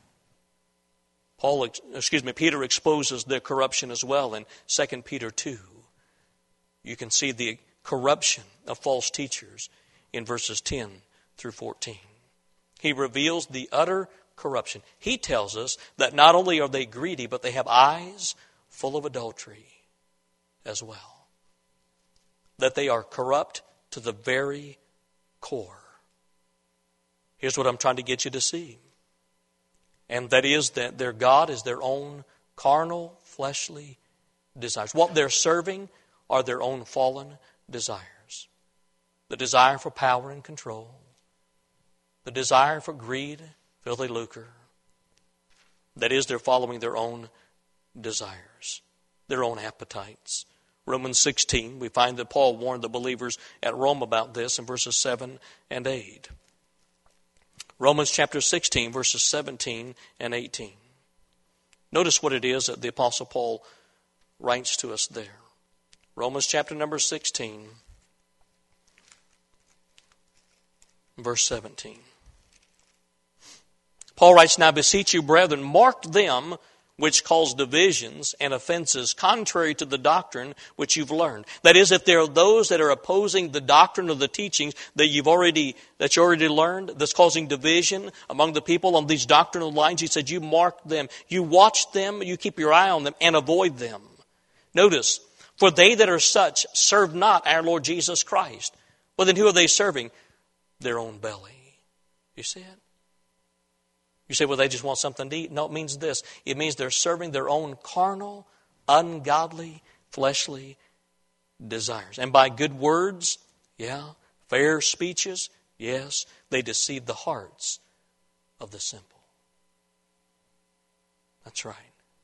Peter exposes their corruption as well in 2 Peter 2. You can see the corruption of false teachers in verses 10 through 14. He reveals the utter corruption. He tells us that not only are they greedy, but they have eyes full of adultery as well. That they are corrupt to the very core. Here's what I'm trying to get you to see. And that is that their God is their own carnal, fleshly desires. What they're serving are their own fallen desires. The desire for power and control. The desire for greed, filthy lucre. That is, they're following their own desires, their own appetites. Romans 16, we find that Paul warned the believers at Rome about this in verses 7 and 8. Romans chapter 16, verses 17 and 18. Notice what it is that the Apostle Paul writes to us there. Romans chapter number 16, verse 17. Paul writes, "Now beseech you, brethren, mark them which cause divisions and offenses contrary to the doctrine which you've learned. That is, if there are those that are opposing the doctrine or the teachings that you already learned, that's causing division among the people on these doctrinal lines, he said you mark them, you watch them, you keep your eye on them, and avoid them. Notice, for they that are such serve not our Lord Jesus Christ. Well, then who are they serving? Their own belly. You see it? You say, well, they just want something to eat. No, it means this. It means they're serving their own carnal, ungodly, fleshly desires. And by good words, fair speeches, yes, they deceive the hearts of the simple. That's right.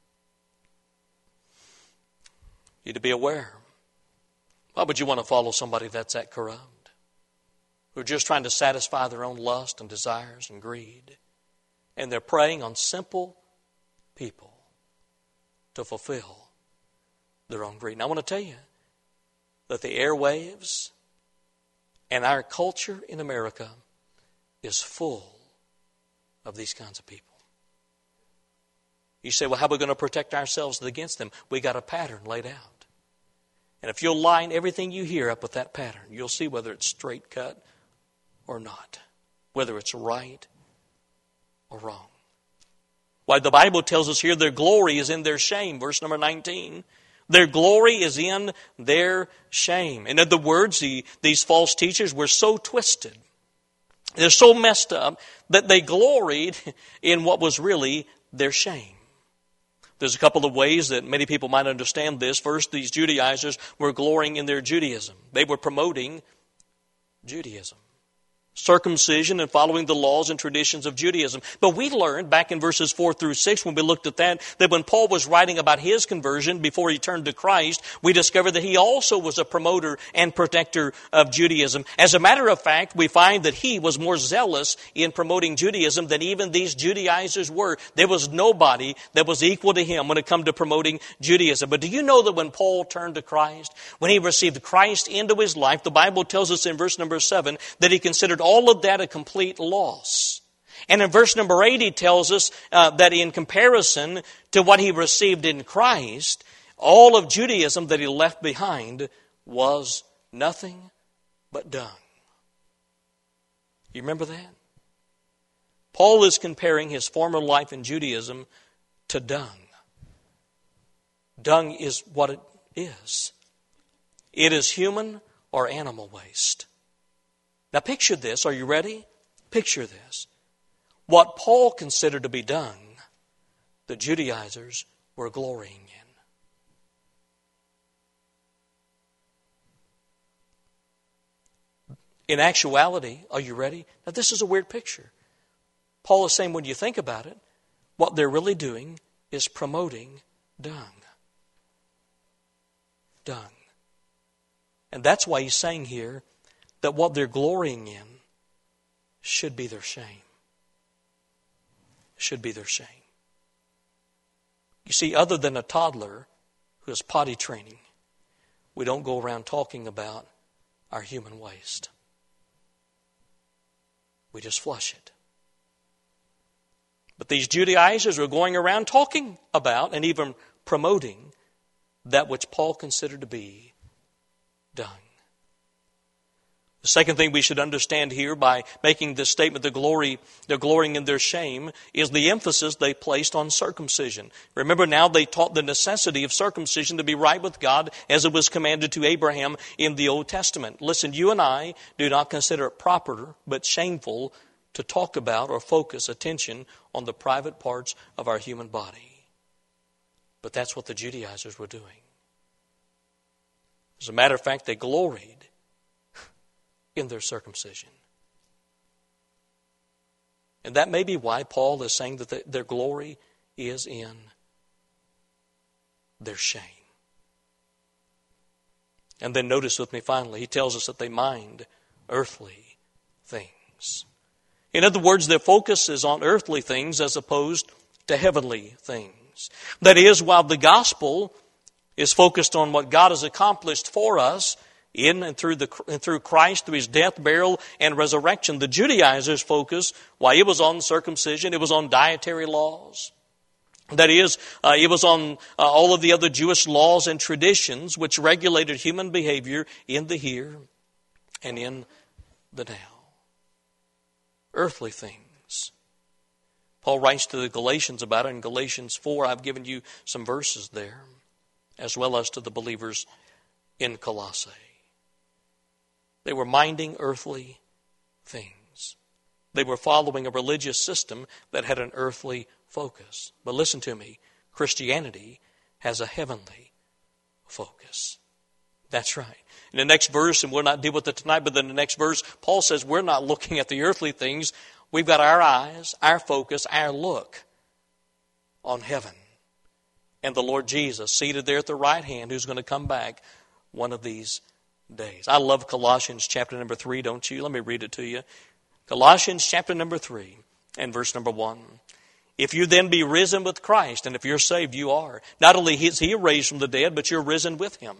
You need to be aware. Why would you want to follow somebody that's that corrupt? Who are just trying to satisfy their own lust and desires and greed. And they're preying on simple people to fulfill their own greed. And I want to tell you that the airwaves and our culture in America is full of these kinds of people. You say, well, how are we going to protect ourselves against them? We got a pattern laid out. And if you'll line everything you hear up with that pattern, you'll see whether it's straight cut or not, whether it's right or wrong. Why, the Bible tells us here their glory is in their shame. Verse number 19. Their glory is in their shame. In other words, these false teachers were so twisted, they're so messed up, that they gloried in what was really their shame. There's a couple of ways that many people might understand this. First, these Judaizers were glorying in their Judaism. They were promoting Judaism. Circumcision and following the laws and traditions of Judaism. But we learned back in verses 4 through 6 when we looked at that when Paul was writing about his conversion before he turned to Christ, we discovered that he also was a promoter and protector of Judaism. As a matter of fact, we find that he was more zealous in promoting Judaism than even these Judaizers were. There was nobody that was equal to him when it come to promoting Judaism. But do you know that when Paul turned to Christ, when he received Christ into his life, the Bible tells us in verse number 7 that he considered all of that a complete loss. And in verse number 8 he tells us that in comparison to what he received in Christ, all of Judaism that he left behind was nothing but dung. You remember that? Paul is comparing his former life in Judaism to dung. Dung is what it is. It is human or animal waste. Now picture this. Are you ready? Picture this. What Paul considered to be dung, the Judaizers were glorying in. In actuality, are you ready? Now this is a weird picture. Paul is saying when you think about it, what they're really doing is promoting dung. Dung. And that's why he's saying here that what they're glorying in should be their shame. Should be their shame. You see, other than a toddler who is potty training, we don't go around talking about our human waste. We just flush it. But these Judaizers were going around talking about and even promoting that which Paul considered to be dung. The second thing we should understand here by making this statement, they're glorying in their shame, is the emphasis they placed on circumcision. Remember now they taught the necessity of circumcision to be right with God as it was commanded to Abraham in the Old Testament. Listen, you and I do not consider it proper but shameful to talk about or focus attention on the private parts of our human body. But that's what the Judaizers were doing. As a matter of fact, they gloried in their circumcision. And that may be why Paul is saying that their glory is in their shame. And then notice with me finally, he tells us that they mind earthly things. In other words, their focus is on earthly things as opposed to heavenly things. That is, while the gospel is focused on what God has accomplished for us, in and through Christ, through his death, burial, and resurrection. The Judaizers' focus, it was on circumcision, it was on dietary laws. That is, it was on all of the other Jewish laws and traditions which regulated human behavior in the here and in the now. Earthly things. Paul writes to the Galatians about it in Galatians 4. I've given you some verses there, as well as to the believers in Colossae. They were minding earthly things. They were following a religious system that had an earthly focus. But listen to me, Christianity has a heavenly focus. That's right. In the next verse, and we'll not deal with it tonight, but in the next verse, Paul says we're not looking at the earthly things. We've got our eyes, our focus, our look on heaven. And the Lord Jesus seated there at the right hand, who's going to come back one of these days. I love Colossians chapter number 3, don't you? Let me read it to you. Colossians chapter number 3 and verse number 1. If you then be risen with Christ, and if you're saved, you are. Not only is He raised from the dead, but you're risen with Him.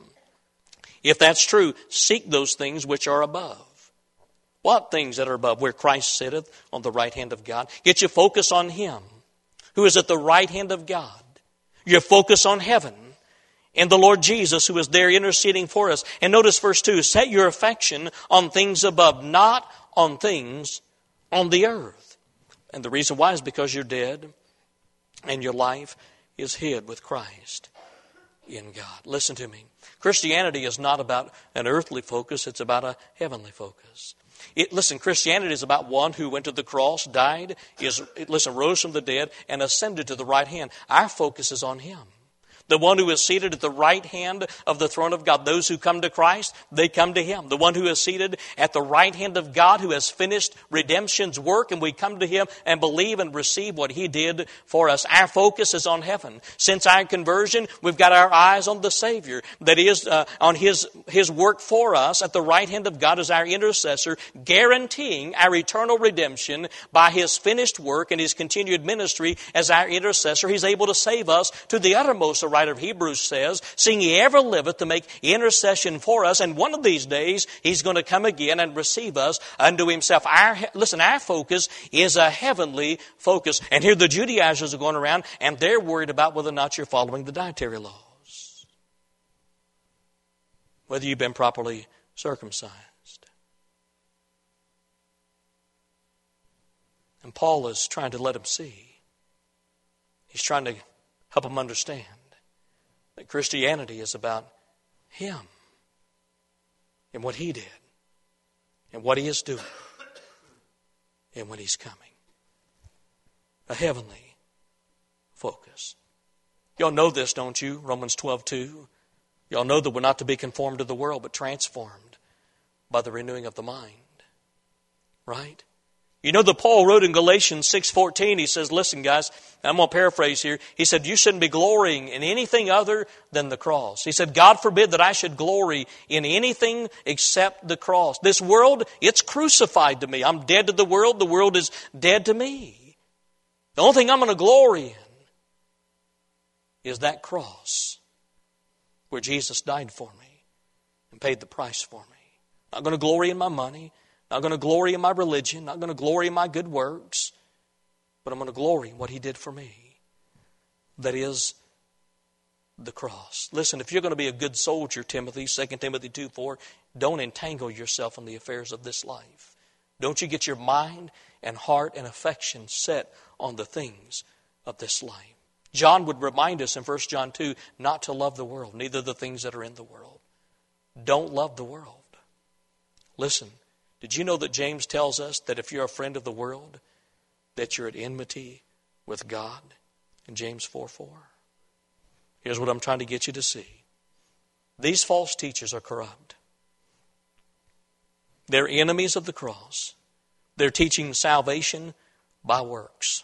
If that's true, seek those things which are above. What things that are above? Where Christ sitteth on the right hand of God. Get your focus on Him, who is at the right hand of God. Your focus on heaven and the Lord Jesus, who is there interceding for us. And notice verse 2, set your affection on things above, not on things on the earth. And the reason why is because you're dead and your life is hid with Christ in God. Listen to me. Christianity is not about an earthly focus, it's about a heavenly focus. Listen, Christianity is about one who went to the cross, died, rose from the dead, and ascended to the right hand. Our focus is on Him. The one who is seated at the right hand of the throne of God. Those who come to Christ, they come to Him. The one who is seated at the right hand of God, who has finished redemption's work, and we come to Him and believe and receive what He did for us. Our focus is on heaven. Since our conversion, we've got our eyes on the Savior. That is, on His work for us at the right hand of God as our intercessor, guaranteeing our eternal redemption by His finished work and His continued ministry as our intercessor. He's able to save us to the uttermost. The writer of Hebrews says, seeing He ever liveth to make intercession for us, and one of these days He's going to come again and receive us unto Himself. Our focus is a heavenly focus. And here the Judaizers are going around and they're worried about whether or not you're following the dietary laws. Whether you've been properly circumcised. And Paul is trying to let them see. He's trying to help them understand that Christianity is about Him and what He did and what He is doing and when He's coming. A heavenly focus. Y'all know this, don't you? Romans 12:2. Y'all know that we're not to be conformed to the world, but transformed by the renewing of the mind. Right? You know that Paul wrote in Galatians 6:14, he says, listen guys, I'm going to paraphrase here. He said, you shouldn't be glorying in anything other than the cross. He said, God forbid that I should glory in anything except the cross. This world, it's crucified to me. I'm dead to the world is dead to me. The only thing I'm going to glory in is that cross where Jesus died for me and paid the price for me. I'm not going to glory in my money. Not going to glory in my religion, not going to glory in my good works, but I'm going to glory in what He did for me. That is the cross. Listen, if you're going to be a good soldier, Timothy, 2 Timothy 2:4, don't entangle yourself in the affairs of this life. Don't you get your mind and heart and affection set on the things of this life. John would remind us in 1 John 2 not to love the world, neither the things that are in the world. Don't love the world. Listen. Did you know that James tells us that if you're a friend of the world, that you're at enmity with God? In James 4:4. Here's what I'm trying to get you to see. These false teachers are corrupt. They're enemies of the cross. They're teaching salvation by works.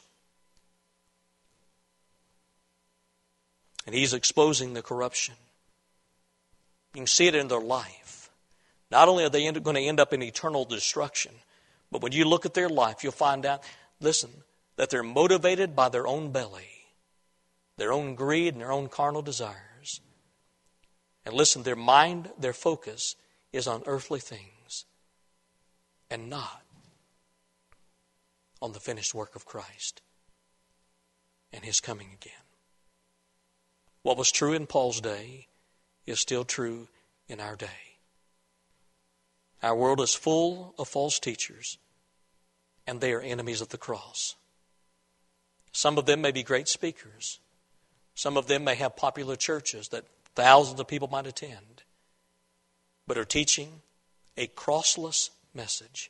And he's exposing the corruption. You can see it in their life. Not only are they going to end up in eternal destruction, but when you look at their life, you'll find out, listen, that they're motivated by their own belly, their own greed and their own carnal desires. And listen, their mind, their focus is on earthly things and not on the finished work of Christ and His coming again. What was true in Paul's day is still true in our day. Our world is full of false teachers, and they are enemies of the cross. Some of them may be great speakers. Some of them may have popular churches that thousands of people might attend, but are teaching a crossless message.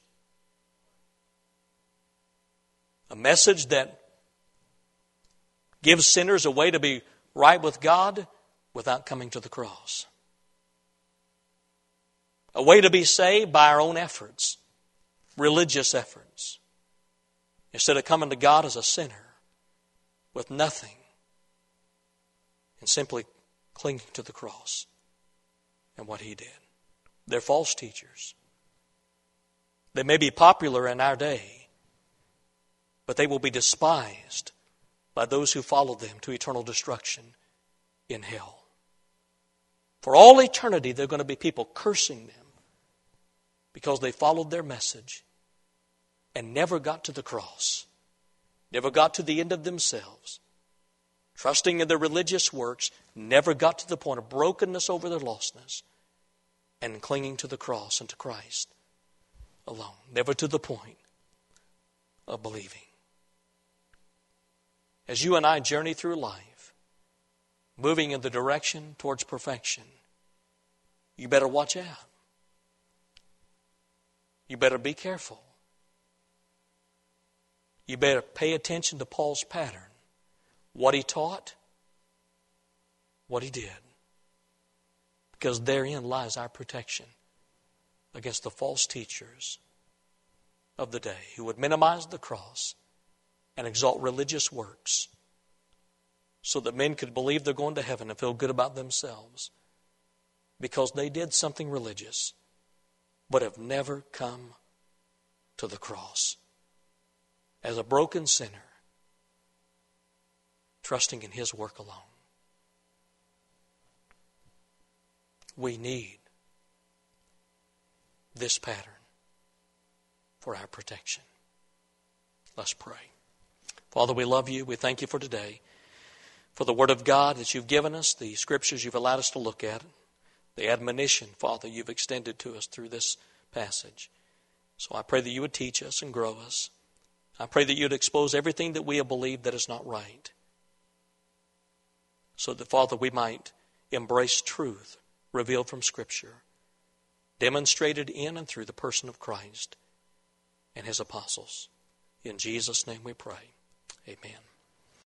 A message that gives sinners a way to be right with God without coming to the cross. A way to be saved by our own efforts, religious efforts, instead of coming to God as a sinner with nothing and simply clinging to the cross and what He did. They're false teachers. They may be popular in our day, but they will be despised by those who follow them to eternal destruction in hell. For all eternity, there are going to be people cursing them because they followed their message and never got to the cross, never got to the end of themselves, trusting in their religious works, never got to the point of brokenness over their lostness and clinging to the cross and to Christ alone, never to the point of believing. As you and I journey through life, moving in the direction towards perfection, you better watch out. You better be careful. You better pay attention to Paul's pattern. What he taught, what he did. Because therein lies our protection against the false teachers of the day who would minimize the cross and exalt religious works so that men could believe they're going to heaven and feel good about themselves because they did something religious but have never come to the cross as a broken sinner, trusting in His work alone. We need this pattern for our protection. Let's pray. Father, we love You. We thank You for today, for the Word of God that You've given us, the Scriptures You've allowed us to look at, the admonition, Father, You've extended to us through this passage. So I pray that You would teach us and grow us. I pray that You would expose everything that we have believed that is not right, so that, Father, we might embrace truth revealed from Scripture, demonstrated in and through the person of Christ and His apostles. In Jesus' name we pray. Amen.